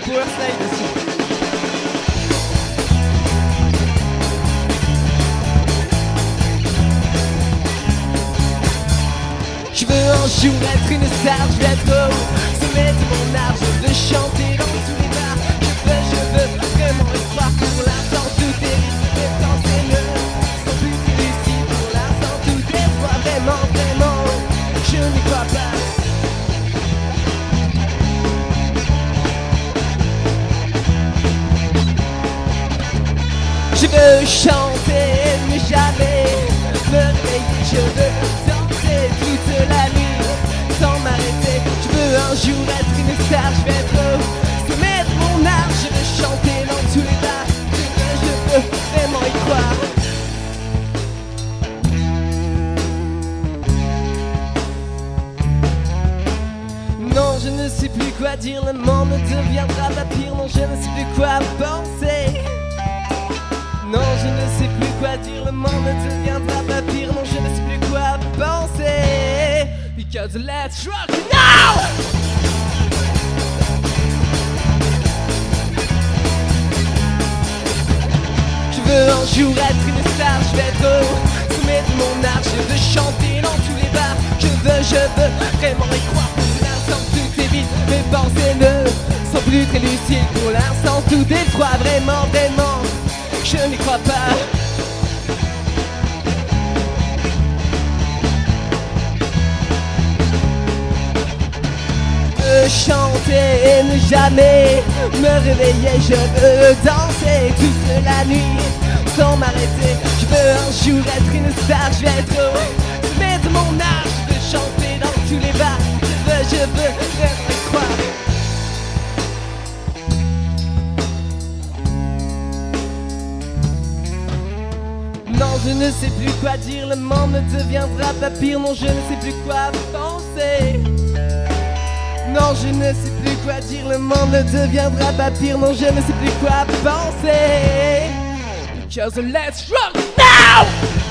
Power Slide aussi. Je veux un jour être une star, je veux être au sommet de mon art, je veux chanter dans tous les bars. Je veux vraiment y croire. Pour l'instant tout est risque, mais pensez ne sont plus que lucide. Pour l'instant tout est froid, vraiment, vraiment, je n'y crois pas. Je veux chanter, mais jamais me réveiller. Je veux danser toute la nuit sans m'arrêter. Je veux un jour être une star, je veux être au sommet de mon art. Je veux chanter dans tous les bars. Je veux vraiment y croire. Non, je ne sais plus quoi dire, le monde ne deviendra pas pire. Non, je ne sais plus quoi penser. Non, je ne sais plus quoi dire, le monde ne deviendra pas pire. Non, je ne sais plus quoi penser. Because let's rock now! Je veux un jour être une star, je veux être au sommet de mon art. Je veux chanter dans tous les bars. Je veux vraiment y croire. Pour l'instant tout est vide, mes pensées ne sont plus très lucides. Pour l'instant tout est froid, vraiment, vraiment, je n'y crois pas. Je veux chanter et ne jamais me réveiller. Je veux danser toute la nuit sans m'arrêter. Je veux un jour être une star, je veux être au sommet de mon art. Je veux chanter dans tous les bars. Je veux vraiment y croire. Non, je ne sais plus quoi dire, le monde ne deviendra pas pire. Non, je ne sais plus quoi penser. Non, je ne sais plus quoi dire, le monde ne deviendra pas pire. Non, je ne sais plus quoi penser. Because let's rock now!